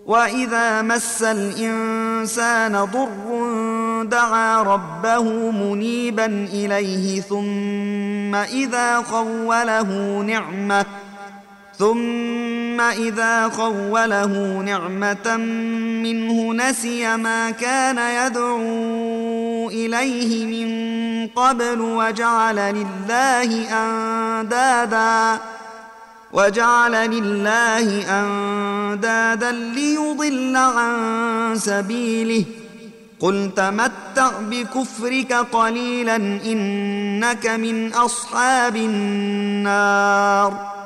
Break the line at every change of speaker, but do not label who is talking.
وإذا مس الإنسان ضر دعا ربه منيبا إليه ثم إذا خوله نعمة منه نسي ما كان يدعو إليه من قبل وجعل لله أندادا ليضل عن سبيله. قل تمتع بكفرك قليلا إنك من أصحاب النار.